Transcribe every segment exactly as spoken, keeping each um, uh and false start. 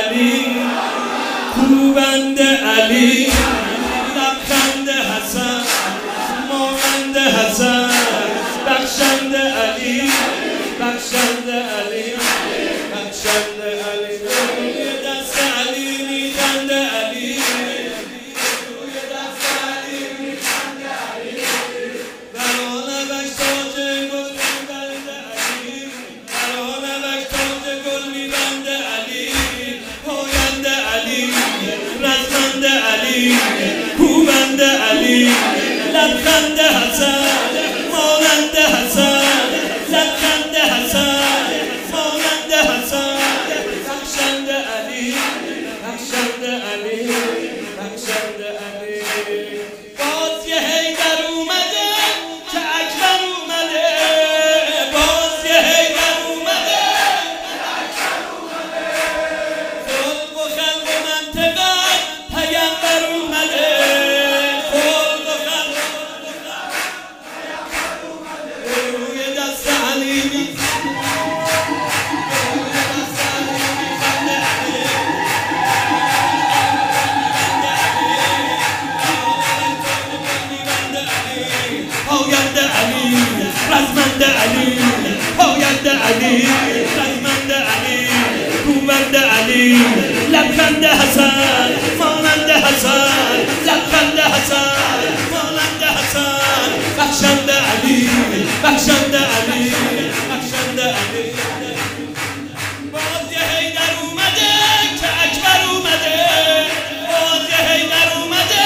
علی کوبنده علی لبخند حسن مانند حسن بخشنده علی بخشنده علی بخشنده علی روی دست علی میخنده علی روی دست علی میخنده علی برانه بش تاج گل میبنده علی برانه بش تاج گل میبنده علی پاینده علی رزمنده علی کوبنده علی لبخند حسن مانند حسن لبخند حسن مانند حسن بخشنده علی بخشنده علی بخشنده علی باز یه حیدر اومده که اکبر اومده باز یه حیدر اومده که اکبر اومده خلق و خلق و منطقت پیغمبر اومده خلق و خلق و پیغمبر اومده روی دست علی پاینده علی رزمنده علی پاینده علی رزمنده علی کوبنده علی لبخند حسن مانند حسن لبخند حسن مانند حسن بخشنده علی بخشنده علی بخشنده علی باز یه حیدر اومده که اکبر اومده باز یه حیدر اومده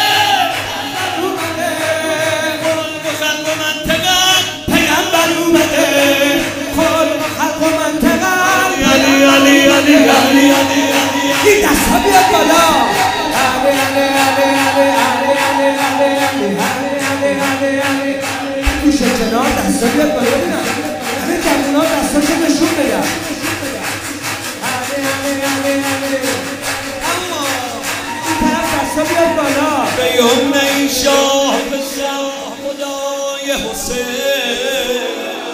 خلق و منطقت پیغمبر اومده خلق و خلق و منطقت علی علی علی علی علی این دستا بیاد بالا علی علی علی علی علی علی علی علی علی علی گوش جناب دستا بیاد بالا ببینم همه جوونا دستاشو نشون بدن علی علی علی علی اما این طرف دستا بیاد بالا به یمن این شاه بسیار خدای حسین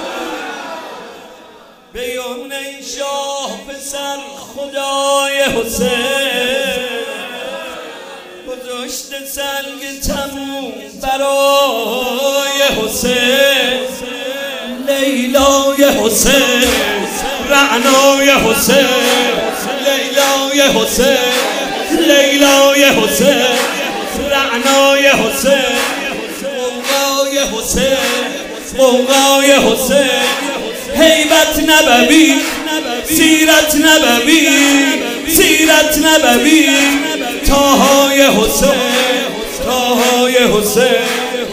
به یمن این شاه پسر خدای حسین گذاشته سنگ تموم برای حسین لیلای حسین رعنای حسین لیلای حسین لیلای حسین رعنای حسین موقعای حسین موقعای حسین هیبت نبوی سیرت نبوی سیرت نبوی تاهای حسین تاهای حسین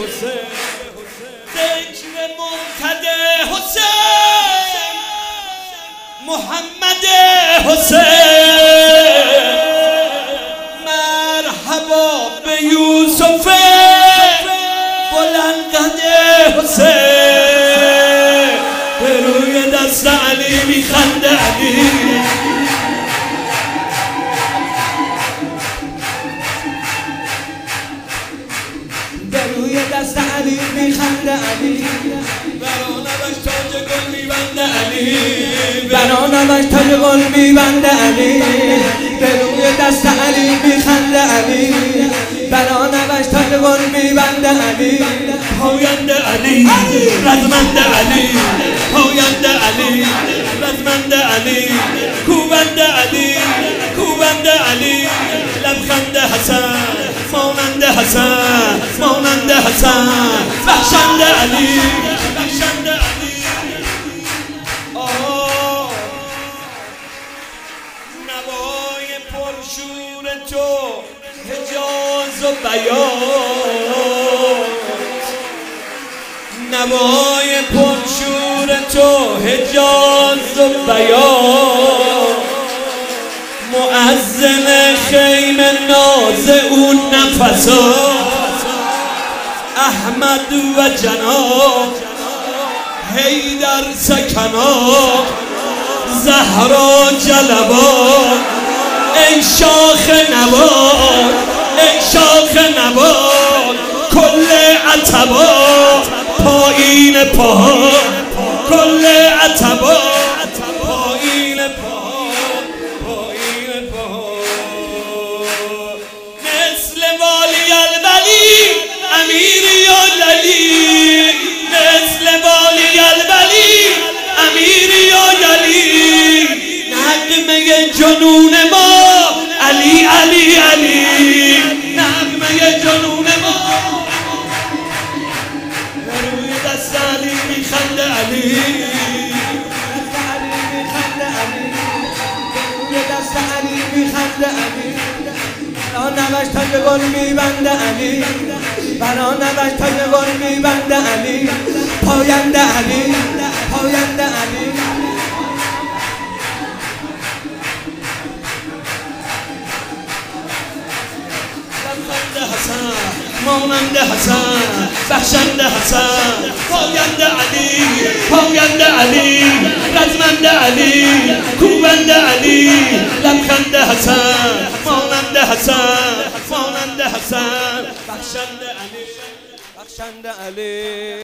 ذکر مقتدی حسین محمد حسین مرحبا به یوسف بلندقد حسین به روی دست علی میخنده علی به روی دست علی میخنده علی برانمش تاج گل میبنده علی برانمش تاج گل میبنده علی به روی دست علی میخنده علی برانمش تاج گل میبنده علی پاینده علی رزمنده علی پاینده علی رزمنده علی کوبنده علی کوبنده علی لبخند حسن مانند حسن مانند حسن بخشنده علی بخشنده علی آه نوای پرشور تو حجاز و بیان نوای پرشور تو حجاز و بیان مؤذن خیم ناز اون نفسا احمد و جناب حیدر سکنا زهرا جلبا ای شاخ نبات ای شاخ نبات کل عتبا پایین پا کل عتبا پایین پا پایین پا جنون ما علی علی علی نغمه جنون ما روی دست علی میخنده علی روی دست علی میخنده علی برا نوش تاج گل میبنده علی برا نوش تاج گل میبنده علی پاینده علی پاینده علی حسن مانند حسن بخشنده حسن پاینده علی پاینده علی رزمنده علی کوبنده علی لبخنده حسن مانند حسن مانند حسن بخشنده علی بخشنده علی